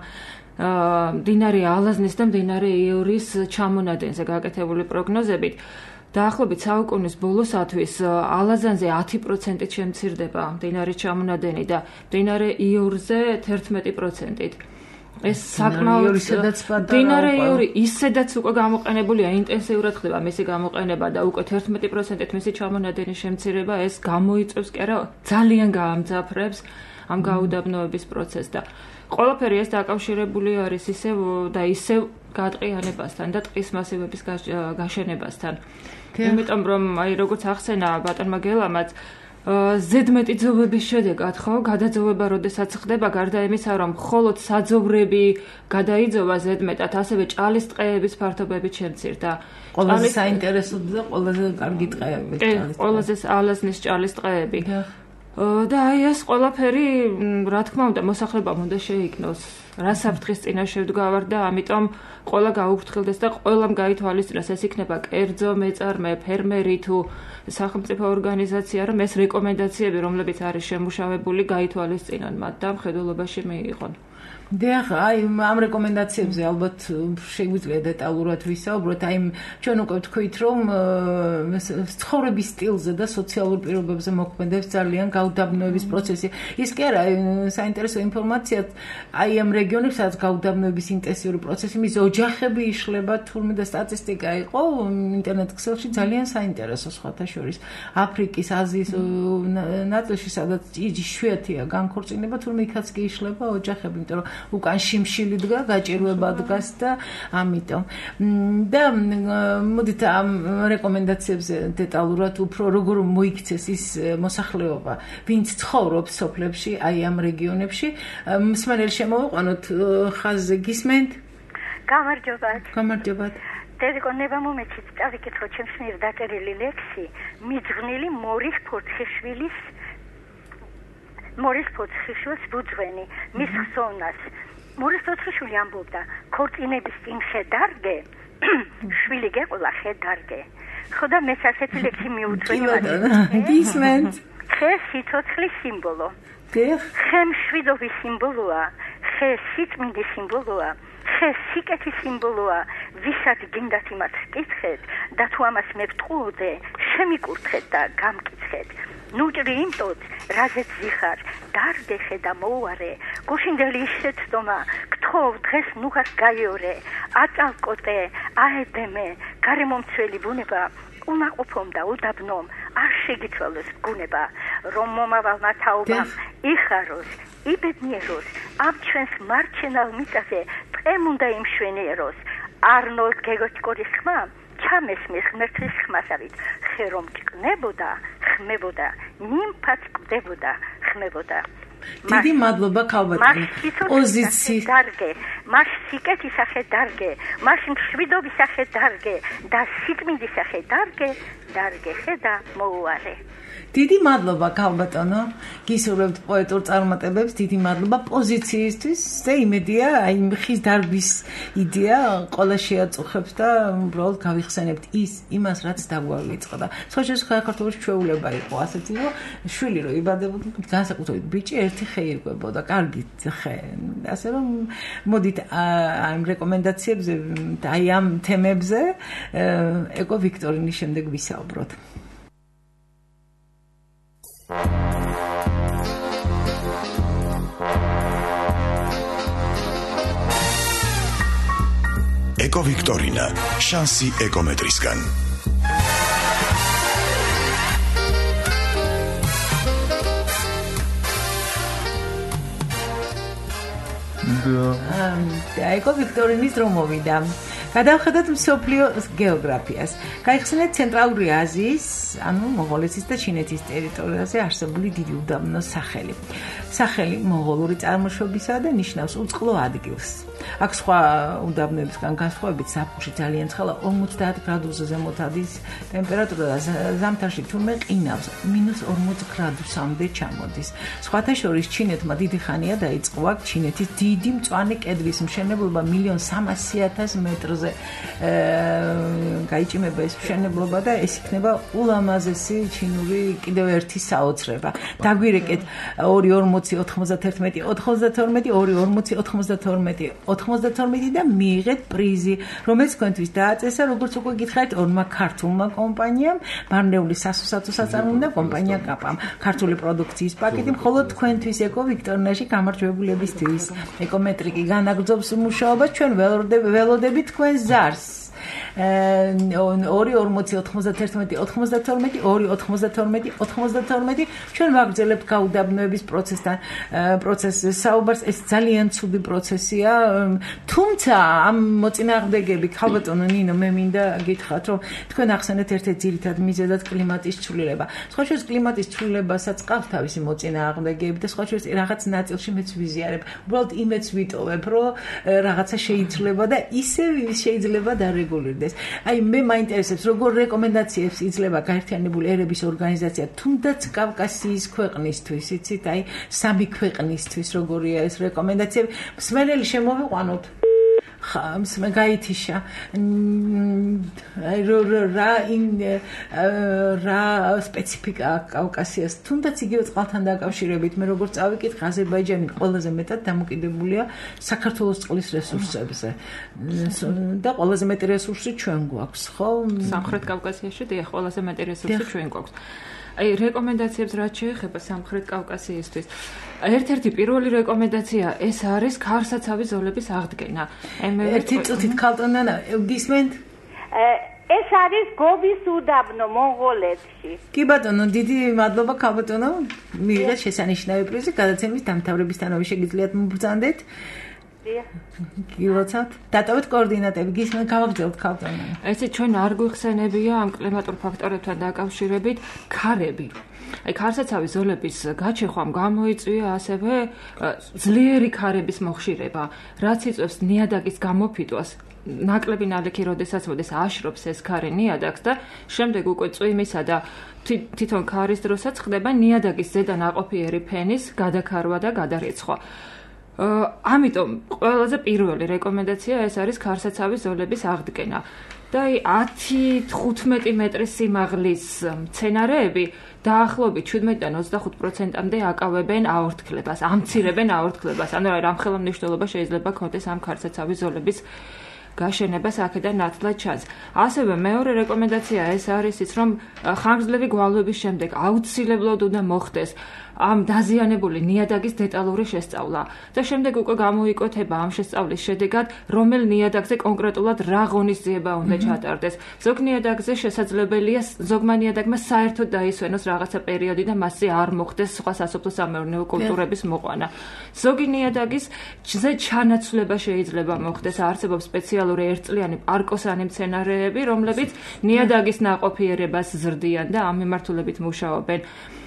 მდინარე ალაზნის და მდინარე იორის ჩამონადენზე გაკეთებული პროგნოზებით დაახლოებით საუკუნის ბოლოსათვის ალაზანზე ათი პროცენტით შემცირდება მდინარის ჩამონადენი და მდინარე იორზე თერთმეტი პროცენტით. ეს საკმაოდ მდინარე იური ისედაც უკვე გამოყენებულია, ინტენსიურად ხდება მისი გამოყენება და უკვე თერთმეტი პროცენტით მისი ჩამონადენის შემცირება ეს გამოიწვევს კი არა ძალიან გაამძაფრებს ამ გაუდაბნოების პროცესს და ყველაფერი ეს დაკავშირებული არის ისევ და ისევ გადაყიანებასთან და ტყის მასივების გაშენებასთან. იმიტომ რომ აი როგორც ახსენა ბატონმა გელამაც ზედმეტი ძოვების შედეგად ხო გადაძოვება როდესაც ხდება გარდა იმისა რომ მხოლოდ საძოვრები გადაიძოვა ზედმეტად ასევე ჭალის ტყეების ფართობებით შემცირდა. ყველაზე საინტერესოა და ყველაზე კარგი ტყეები. ყველაზე ალაზნის ჭალის ტყეები. და აი ეს ყველაფერი რა თქმა უნდა მოსახლეობამ უნდა შეიკნოს რა საფრთხის წინაშე ვდგავარ და ამიტომ ყველა გაუფრთხილდეს და ყველამ გაითვალისწინოს ეს იქნება კერძო მეწარმე, ფერმერი თუ სახელმწიფო ორგანიზაცია რომ ეს რეკომენდაციები რომლებიც არის შემუშავებული გაითვალისწინონ მათ და მხედველობაში მიიღონ. დიახ, აი ამ რეკომენდაციებზე ალბათ შეგვიძლია დეტალურად ვისაუბროთ. აი ჩვენ უკვე ვთქვით, რომ ცხოვრების სტილზე და სოციალურ პირობებზე მოქმედებს ძალიან გაუდაბნოების პროცესი. ის კი არა, საინტერესო ინფორმაცია, აი ამ რეგიონებში, სადაც გაუდაბნოების ინტენსიური პროცესი, მის ოჯახები იშლება, თურმე და სტატისტიკა იყო ინტერნეტ ქსელში ძალიან საინტერესო სხვათა შორის. აფრიკის, აზიის ნაწილში, სადაც იშვიათია განქორწინება, თურმე იქაც კი იშლება ოჯახები, იმიტომ რომ უკან შიმშილი დგა, გაჭირვება დგას და ამიტომ. და მოდით ამ რეკომენდაციებზე დეტალურად უფრო როგორ მოიქცეს ის მოსახლეობა, ვინც ცხოვრობს სოფლებში, აი ამ რეგიონებში. მსმენელი შემოვიყვანოთ ხაზზე გისმენთ? გამარჯობათ. გამარჯობათ. დედიკონება მომეცით წავიკითხო ჩემს მიერ დაწერილი ლექსი მიძღვნილი მორის ფოცხიშვილის მორის ფოცხიშვილის ბუძღვენი მის ხსოვნას მორის ფოცხიშვილი ამბობდა ქორწინების წინ ხედარგე შვილი გეყოლა ხედარგე ხოდა მეც ასეთი ლექსი მიუძღვენი გისმენთ ხე სიცოცხლის სიმბოლო ხე მშვიდობის სიმბოლოა ხე სიწმინდის სიმბოლოა ხე სიკეთის სიმბოლოა ვისაც გინდათ იმას კითხეთ და თუ ამას მევტყუოდე შემიკურთხეთ და გამკითხეთ ნუ ჭრი იმტოთ რაზეც ვიხარ დარგე ხედა მოუარე გუშინდელი შეცდომა გთხოვ დღეს ნუღას გაიორე აწალკოტე აედემე გარემომცველი ბუნება უნაყოფომ და უდაბნომ არ შეგიცვალოს გუნება რომ მომავალმა თაობამ იხაროს იბედნიეროს ამ ჩვენს მარჩენალ მიწაზე ტყემ უნდა იმშვენიეროს არნოლდ გეგოჩკორის ხმა ჩამესმის ღმერთის ხმასავით ხე რომ ჭკნებოდა ხმებოდა ნიმფაც კვდებოდა ხმებოდა დიდი მადლობა ქალბატონო პოზიცი დარგე მას სიკეთის სახე დარგე მას მშვიდობის სახე დარგე და სიწმინდის სახე დარგე დარგე ხედა მოუარე დიდი მადლობა ქალბატონო გისურვებთ პოეტურ წარმატებებს დიდი მადლობა პოზიციისთვის და იმედია აი ხის დარგვის იდეა ყველა შეაწუხებს და უბრალოდ გავიხსენებთ ის იმას რაც დაგვავიწყდა სხვაშორის საქართველოს ჩვეულება იყო ასეთი რომ შვილი რო იბადებოდა განსაკუთრებით ბიჭი ერთი ხე ირკვებოდა კარგით ხე ასე რომ მოდით აი რეკომენდაციებზე და აი ამ თემებზე ეკო ვიქტორინის შემდეგ ვისაუბროთ ეკო ვიქტორინა შანსი ეკომეტრისგან და ეკო ვიქტორინის დრო მოვიდა გადავხედოთ მსოფლიო გეოგრაფიას. გაიხსენეთ ცენტრალური აზიის, ანუ მონღოლეთის და ჩინეთის ტერიტორიაზე არსებული დიდი უდაბნო სახელი. სახელი მონღოლური წარმოშობისაა და ნიშნავს უწყლო ადგილს. აქ სხვა უდაბნოებისგან განსხვავებით ზაფხულში ძალიან ცხელა ორმოცდაათ გრადუსზე ზემოთ ადის ტემპერატურა და ზამთარში თურმე ყინავს მინუს ორმოც გრადუსამდე ჩამოდის. სხვათა შორის ჩინეთმა დიდი ხანია დაიწყო აქ ჩინეთის დიდი მწვანე კედლის მშენებლობა მილიონ სამასი ათას მეტრზე გაიჭიმება ეს მშენებლობა და ეს იქნება ულამაზესი ჩინური კიდევ ერთი საოცრება. დაგვირეკეთ ორი ორმოცი ოთხმოცდათერთმეტი ოთხმოცდათორმეტი ორი ორმოცი ოთხმოცდათორმეტი ოთხმოცდათორმეტი და მიიღეთ პრიზი, რომელიც თქვენთვის დააწესა, როგორც უკვე გითხარით, ორმა ქართულმა კომპანიამ, ბარნეული სასუსათო საწარმოო კომპანია კაპამ, ქართული პროდუქციის პაკეტი, მხოლოდ თქვენთვის ეკო ვიქტორინაში გამარჯვებულებისთვის. ეკომეტრიკი განაგრძობს მუშაობას, ჩვენ ველოდებით თქვენს ზარს. ორი ორმოცი ოთხმოცდათერთმეტი ოთხმოცდათორმეტი ორი ოთხმოცდათორმეტი ოთხმოცდათორმეტი ჩვენ ვაგრძელებთ გაუდაბნოების პროცესთან პროცესს საუბარს ეს ძალიან ცუდი პროცესია თუმცა ამ მოწინააღმდეგეები ხალბატონო ნინო მე მინდა გითხრათ რომ თქვენ ახსენეთ ერთ-ერთ ძირითად მიზეზად კლიმატის ცვლილება სხვა შორის კლიმატის ცვლილებასაც ყავს თავისი მოწინააღმდეგეები და სხვა შორის რაღაც ნაწილში მეც ვიზიარებ უბრალოდ იმედს ვიტოვებ რომ რაღაცა შეიძლება და ისე შეიძლება დარეგულირდეს აი მე მაინტერესებს როგორ რეკომენდაციებს იძლევა გაერთიანებული ერების ორგანიზაცია თუნდაც კავკასიის ქვეყნისთვის იცით აი სამი ქვეყნისთვის როგორია ეს რეკომენდაციები მსმენელი შემოვიყვანოთ ხამს მე გაითიშა აი რა ინ რა სპეციფიკა კავკასიას თუნდაც იგივე წყალთან დაკავშირებით მე როგორც წავიკითხე აზერბაიჯანი ყველაზე მეტად დამოკიდებულია საქართველოს წყლის რესურსებზე და ყველაზე მეტი რესურსი ჩვენ გვაქვს ხო სამხრეთ კავკასიაში დიახ ყველაზე მეტი რესურსი ჩვენ გვაქვს აი რეკომენდაციებს რაც შეეხება სამხრეთ კავკასიისთვის ერთ-ერთი პირველი რეკომენდაცია ეს არის ქარსაცავი ზოლების აღდგენა. ერთი წუთით ქალტონანა გისმენთ? ეს არის გობის უდაბნო მონღოლეთში. კი ბატონო, დიდი მადლობა ქალბატონო. მიიღეთ შესანიშნავი პრიზი გადაცემის დამთავრებისთანავე შეგიძლიათ მობრძანდეთ. გილოცავთ? დატოვეთ კოორდინატები, გისმენთ გავაგრძელოთ ქალბატონო. ესე ჩვენ არ გვიხსენებია ამ კლიმატურ ფაქტორებთან დაკავშირებით ქარები. აი ქარსაცავი ზოლების გაჩეხვამ გამოიწვია ასევე ძლიერი ქარების მოხშირება, რაც იწვევს ნიადაგის გამოფიტვას ნაკლები ნალექი როდესაც მოდის აშრობს ეს ქარი ნიადაგს და შემდეგ უკვე წვიმისა და თვითონ ქარის დროსაც ხდება ნიადაგის ზედა ნაყოფიერი ფენის გადაქარვა და გადარეცხვა. ამიტომ ყველაზე პირველი რეკომენდაცია ეს არის ქარსაცავის ზოლების აღდგენა. და ათი თხუთმეტი მეტრის სიმაღლის მცენარეები დაახლოებით შვიდმეტიდან ოცდახუთ პროცენტამდე აკავებენ აორთქლებას, ამცირებენ აორთქლებას. ანუ რამ ხელმძღვანელობა შეიძლება ქონდეს ამ ქარსაცავის ზოლების გაშენებას აქედან ნათლად ჩანს. ასევე მეორე რეკომენდაცია ეს არის ის, რომ ხანგრძლივი გვალვების შემდეგ აუცილებლად უნდა მოხდეს ამ დაზიანებული ნიადაგის დეტალური შესწავლა და შემდეგ უკვე გამოიკოთება ამ შესწავლის შედეგად რომელ ნიადაგზე კონკრეტულად რა ღონისძიება უნდა ჩატარდეს. ზოგ ნიადაგზე შესაძლებელია ზოგმა ნიადაგმა საერთოდ დაისვენოს რაღაცა პერიოდი და მასზე არ მოხდეს სხვა სასოფლო-სამეურნეო კულტურების მოყვანა. ზოგი ნიადაგის ჩანაცვლება შეიძლება მოხდეს, არსებობს სპეციალური ერთწლიანი პარკოსანი მცენარეები, რომლებიც ნიადაგის ნაყოფიერებას ზრდიან და ამ მიმართულებით მუშაობენ.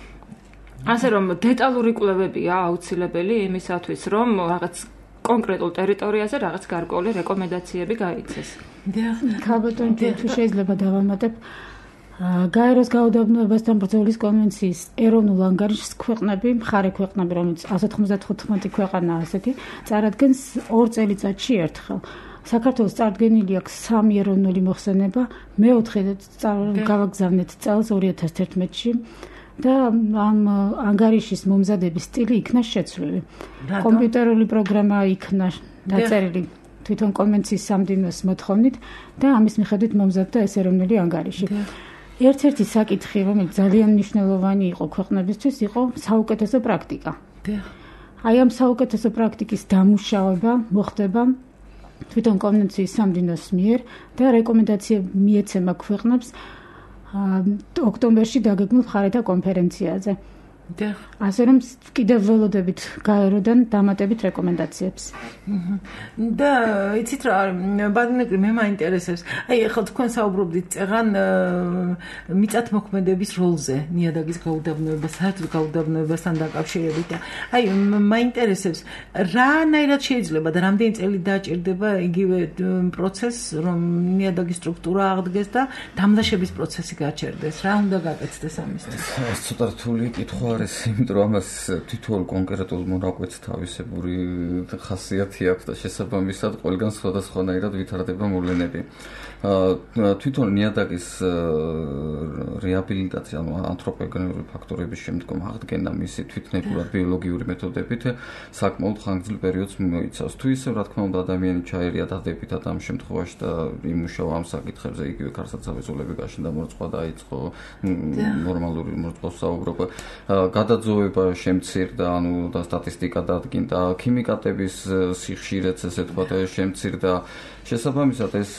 ასე რომ დეტალური კვლევებია აუცილებელი იმისათვის, რომ რაღაც კონკრეტულ ტერიტორიაზე რაღაც გარკვეული რეკომენდაციები გაიცეს. დიახ, ქალბატონი, თუ შეიძლება დავამატებ, გაეროს გაუდაბნოებასთან ბრძოლის კონვენციის ეროვნულ ანგარიშს ქვეყნები, მხარე ქვეყნები, რომელიც ათას ოცდათხუთმეტი ქვეყანაა ასეთი, წარადგენს ორ წელიწადში ერთხელ. საქართველოს წარდგენილი აქვს სამი ეროვნული მოხსენება, მეოთხე გავაგზავნეთ წელს ორი ათას თერთმეტში. და ამ ანგარიშის მომზადების სტილი იქნა შეცვლილი. კომპიუტერული პროგრამა იქნა დაწერილი თვითონ კონვენციის სამდივნოს მოთხოვნით და ამის მიხედვით მომზადდა ეს ეროვნული ანგარიში. ერთ-ერთი საკითხი, რომელიც ძალიან მნიშვნელოვანი იყო ქვეყნებისთვის, იყო საუკეთესო პრაქტიკა. აი ამ საუკეთესო პრაქტიკის დამუშავება მოხდება თვითონ კონვენციის სამდივნოს მიერ და რეკომენდაციები მიეცემა ქვეყნებს ოქტომბერში დაგეგმილ მხარეთა კონფერენციაზე. ასე რომ კიდევ ველოდებით გაეროდან დამატებით რეკომენდაციებს. და იცით რა, ბადნეკრი მე მაინტერესებს. აი ახლა თქვენ საუბრობდით წეღან მიწათმოქმედების როლზე ნიადაგის გაუდაბნოებას, საერთოდ გაუდაბნოებასთან დაკავშირებით და აი მაინტერესებს რანაირად შეიძლება და რამდენი წელი დაჭირდება იგივე პროცესს, რომ ნიადაგის სტრუქტურა აღდგეს და დამლაშების პროცესი გაჩერდეს. რა უნდა გაკეთდეს ამისთვის? ეს ცოტა რთული კითხვა არის, იმიტომ რომ ამას თითოეულ კონკრეტულ მონაკვეთს თავისებური ხასიათი აქვს და შესაბამისად ყველგან სხვადასხვანაირად ვითარდება მოვლენები. თვითონ ნიადაგის რეაბილიტაცია, ანუ ანთროპოგენური ფაქტორების შემდგომ აღდგენა მისი თვითნებურად ბიოლოგიური მეთოდებით საკმაოდ ხანგრძლივ პერიოდს მოიცავს. თუ ისე რა თქმა უნდა ადამიანი ჩაერია დადებითად ამ შემთხვევაში და იმუშავა ამ საკითხებზე, იგივე ქარსაცავის ზოლები გაშენდა, მორწყვა დაიწყო, ნორმალური მორწყვის საუბრობა, გადაძოვება შემცირდა, ანუ და სტატისტიკა დადგინდა, ქიმიკატების სიხშირეც ესე ვთქვათ შემცირდა. შესაბამისად ეს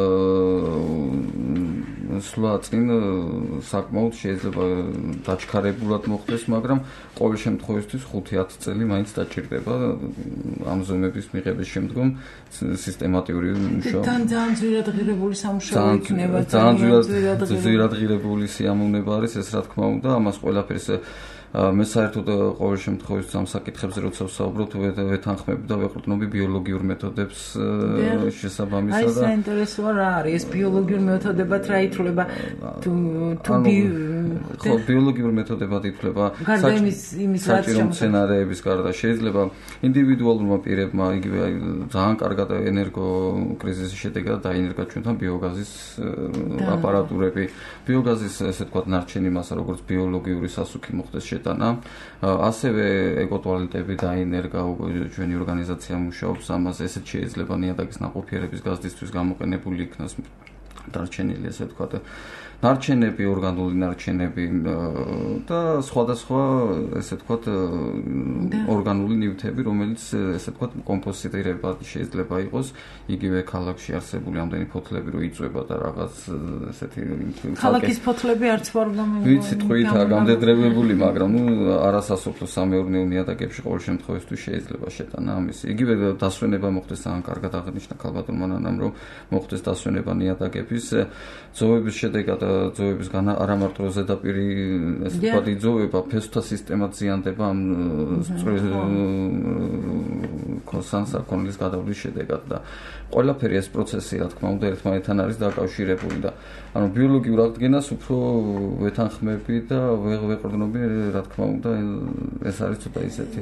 სვლა წინ საკმაოდ შეიძლება დაჩქარებულად მოხდეს, მაგრამ ყოველ შემთხვევაში ხუთი ათი წელი მაინც დაჭირდება ამ ზომების მიღების შემდგომ სისტემატიური მუშაობა. ძალიან ძვირად ღირებული სამუშაო იქნება. ძალიან ძვირად ღირებული სიამოვნება არის ეს, რა თქმა უნდა, ამას ყველაფერს მე საერთოდ ყოველ შემთხვევაში ამ საკითხებზე როცა ვსაუბრობ, ვეთანხმები და ვეყრდნობი ბიოლოგიურ მეთოდებს შესაბამისად. აი საინტერესოა რა არის ეს ბიოლოგიურ მეთოდებად რა ითვლება თუ თუ ხო ბიოლოგიურ მეთოდებად ითვლება საჭირო მცენარეების გარდა შეიძლება ინდივიდუალურმა პირებმა იგივე ძალიან კარგად ენერგო კრიზისის შედეგად დაინერგა ჩვენთან ბიოგაზის აპარატურები. ბიოგაზის ესე ვთქვათ ნარჩენი მასა როგორც ბიოლოგიური სასუქი მოხდეს შეტანა, ასევე ეკოტუალეტები დაინერგა ჩვენი ორგანიზაცია მუშაობს ამაზე, ესეც შეიძლება ნიადაგის ნაყოფიერების გაზრდისთვის გამოყენებული იქნას დარჩენილი ესე ვთქვათ ნარჩენები, ორგანული ნარჩენები და სხვადასხვა ესე ვთქვათ ორგანული ნივთები, რომელიც ესე ვთქვათ კომპოზიტირებად შეიძლება იყოს, იგივე ქალაქში არსებული ამდენი ფოთლები რო იწვება და რაღაც ესეთი ქალაქის ფოთლები არც ვარ გამოვიდა. ვიცი თქვითაა გამდედრებული, მაგრამ ნუ არასასოფლო სამეურნეო ნიადაგებში ყოველ შემთხვევაში შეიძლება შეტანა ამისი. იგივე დასვენება მოხდეს, ძალიან კარგად აღნიშნა ქალბატონმა ნანამ, რომ მოხდეს დასვენება ნიადაგების ზოვების შედეგად ზოების განა არა მარტო ზედაპირი ესე ვთქვათ იძოვება, ფესვთა სისტემა ზიანდება ამ საქონლის ან საქონლის გადავლის შედეგად და ყველაფერი ეს პროცესი რა თქმა უნდა ერთმანეთთან არის დაკავშირებული და ანუ ბიოლოგიურ აღდგენას უფრო ვეთანხმები და ვეყრდნობი რა თქმა უნდა ეს არის ცოტა ისეთი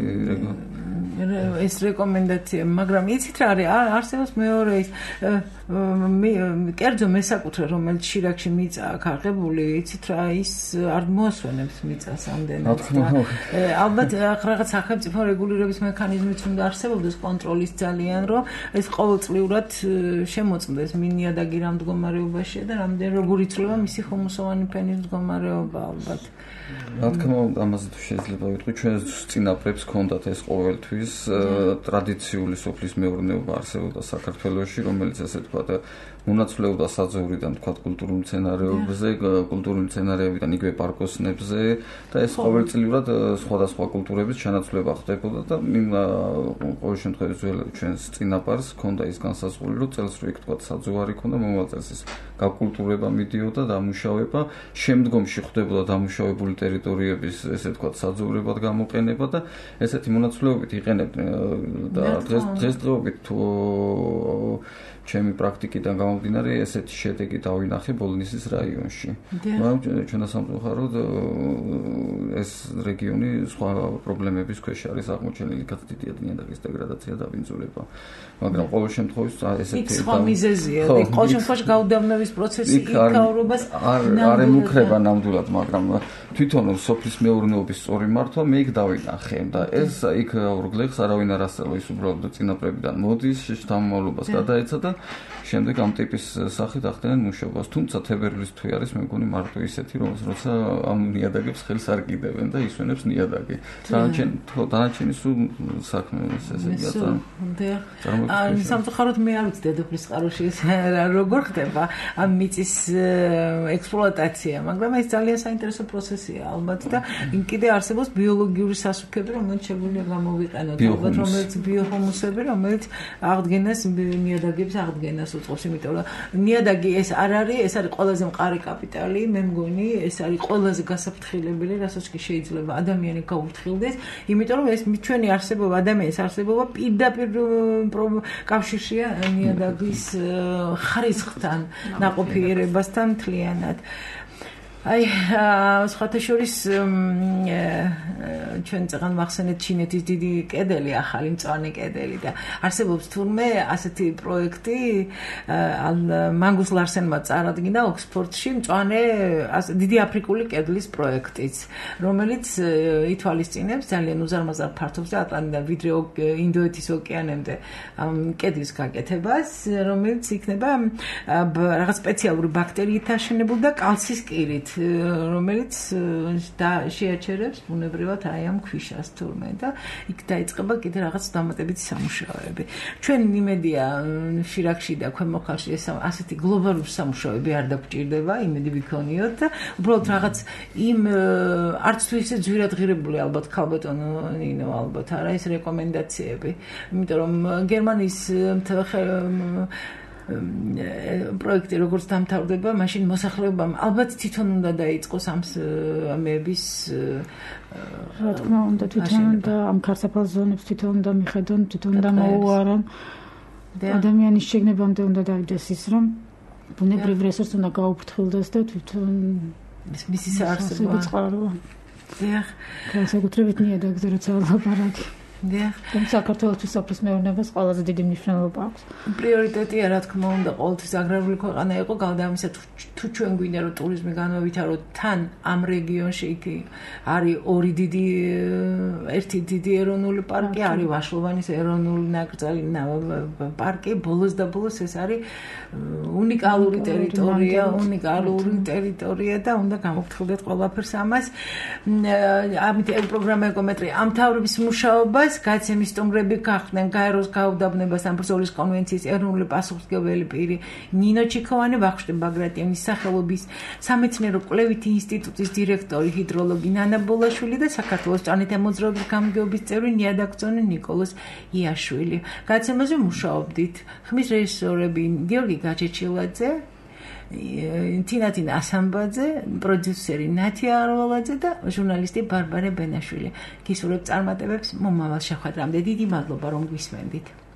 ეს რეკომენდაცია მაგრამ იცით რა არის არსებობს მეორე ის კერძო მესაკუთრე რომელიც შირაქში მიწა აქვს აღებული იცით რა ის არ მოასვენებს მიწას ამდენად ალბათ რაღაც სახელმწიფო რეგულირების მექანიზმიც უნდა არსებობდეს კონტროლის ძალიან რომ ეს ყოველწლიურად შემოწმდეს მინიადაგი რამ მდგომარეობაშია და რამდენ როგორ იცვლება მისი ხომოსოვანი ფენის მდგომარეობა ალბათ რა თქმა უნდა ამაზე თუ შეიძლება ვიტყვი ჩვენ წინაპრებს ჰქონდათ ეს ყოველთვის ტრადიციული სოფლის მეურნეობა არსებობდა საქართველოში რომელიც ასე თქვა მონაცვლეობდა საძოვრიდან თქვა კულტურულ მცენარეებზე კულტურული მცენარეებიდან იგივე პარკოსნებზე და ეს ყოველწლიურად სხვადასხვა კულტურების ჩანაცვლება ხდებოდა და ყოველ შემთხვევაში ჩვენს წინაპარს ჰქონდა ის განსაზღვრული რომ წელს რო იქ თქვა საძოვარი ჰქონდა მომავალ წელს ის გაკულტურება მიდიოდა დამუშავება შემდგომში ხდებოდა დამუშავებული ტერიტორიების ესე თქვა საძოვრებად გამოყენება და ესეთი მონაცვლეობით იყენებდნენ და დღეს დღესდღეობით თუ ჩემი პრაქტიკიდან გამომდინარე ესეთი შედეგი დავინახე ბოლნისის რაიონში. მაგრამ ჩვენ სამწუხაროდ ეს რეგიონი სხვა პრობლემების ქვეშ არის აღმოჩენილი კაც დიდი ნიადაგის დეგრადაცია და ბინძურება. მაგრამ ყოველ შემთხვევაში ესეთი იქ სხვა მიზეზია. ყოველ შემთხვევაში გაუდაბნოების პროცესი იქაურობას არ ემუქრება ნამდვილად, მაგრამ თვითონ სოფლის მეურნეობის სწორი მართვა მე იქ დავინახე და ეს იქ ორგლეხს არავინ არ ასწავლა ის უბრალოდ წინაპრებიდან მოდის შთამომავლობას გადაეცა და შემდეგ ამ ტიპის სახით ახდენენ მუშაობას. თუმცა თებერვლის თვე არის მე მგონი მარტო ისეთი რომ როცა ამ ნიადაგებს ხელს არ კიდევენ და ისვენებს ნიადაგი. დანარჩენი დანარჩენი სულ საქმე ესეა. ან სამწუხაროდ მე არ ვიცი დედოფლის წყაროში როგორ ხდება ამ მიწის ექსპლუატაცია, მაგრამ ეს ძალიან საინტერესო პროცესია ალბათ და კიდე არსებობს ბიოლოგიური სასუქები, რომელიც შეგვიძლია გამოვიყენოთ, ალბათ რომელიც ბიოჰუმუსები, რომელიც აღდგენას ნიადაგების აღდგენას უწყობს, იმიტომ რომ ნიადაგი ეს არ არის, ეს არის ყველაზე მყარი კაპიტალი, მე მგონი, ეს არის ყველაზე გასაფრთხილებელი, რასაც კი შეიძლება ადამიანი გაუფრთხილდეს, იმიტომ რომ ეს ჩვენი არსებობა, ადამიანის არსებობა პირდაპირ კავშირშია ნიადაგის ხარისხთან, ნაყოფიერებასთან მთლიანად. აი, სხვათა შორის ჩვენ წაღან მახსენეთ ჩინეთის დიდი კედელი, ახალი მწვანე კედელი და არსებობს თურმე ასეთი პროექტი მანგუს ლარსენმა წარადგინა ოქსფორდში მწვანე დიდი აფრიკული კედლის პროექტიც, რომელიც ითვალისწინებს ძალიან უზარმაზარ ფართობზე ატლანტიდან ვიდრე ინდოეთის ოკეანემდე კედლის გაკეთებას, რომელიც იქნება რაღაც სპეციალური ბაქტერიით აშენებული და კალცის კირით რომელიც შეაჩერებს ბუნებრივად აი ამ ქვიშას თურმე და იქ დაიწყება კიდე რაღაც დამატებითი სამუშაოები. ჩვენ იმედია შირაქში და ქვემო ხალხში ეს ასეთი გლობალური სამუშაოები არ დაგჭირდება, იმედი ვიქონიოთ და უბრალოდ რაღაც იმ არც თუ ისე ძვირად ღირებული ალბათ ქალბატონო ნინო ალბათ არა ეს რეკომენდაციები, იმიტომ რომ გერმანიის პროექტი როგორც დამთავრდება, მაშინ მოსახლეობამ ალბათ თვითონ უნდა დაიწყოს ამ ამების რა თქმა უნდა თვითონ და ამ ქარსაფალ ზონებს თვითონ უნდა მიხედონ, თვითონ უნდა მოუარონ. ადამიანის შეგნებამდე უნდა დაიდეს ის, რომ ბუნებრივ რესურსს უნდა გაუფრთხილდეს და თვითონ მისი არსებობა წყაროა. დიახ, განსაკუთრებით ნიადაგზე როცა ლაპარაკი. დიახ, საქართველოს სოფლის მეურნეობას ყველაზე დიდი მნიშვნელობა აქვს. პრიორიტეტია რა თქმა უნდა ყოველთვის აგრარული ქვეყანა იყო, გარდა ამისა თუ ჩვენ გვინდა რომ ტურიზმი განავითაროთ, თან ამ რეგიონში იქ არის ორი დიდი ერთი დიდი ეროვნული პარკი, არის ვაშლოვანის ეროვნული ნაკრძალი პარკი, ბოლოს და ბოლოს ეს არის უნიკალური ტერიტორია, უნიკალური ტერიტორია და უნდა გამოფრთხილდეთ ყველაფერს ამას. ამით პროგრამა ეკომეტრია ამთავრების მუშაობა გაცემის სტუმრები გახდნენ გაეროს გაუდაბნებასთან ბრძოლის კონვენციის ეროვნული პასუხისმგებელი პირი ნინო ჩიქოვანი, ვახუშტი ბაგრატიონის სახელობის სამეცნიერო კვლევითი ინსტიტუტის დირექტორი ჰიდროლოგი ნანა ბოლაშვილი და საქართველოს წანით მოძრაობის გამგეობის წევრი ნიადაგწონი ნიკოლოზ იაშვილი. გაცემაზე მუშაობდით ხმის რეჟისორები გიორგი გაჩეჩილაძე, თინათინ ასამბაძე, პროდიუსერი ნათია არვალაძე და ჟურნალისტი ბარბარე ბენაშვილი. გისურვებთ წარმატებებს მომავალ შეხვედრამდე. დიდი მადლობა რომ გვისმენდით.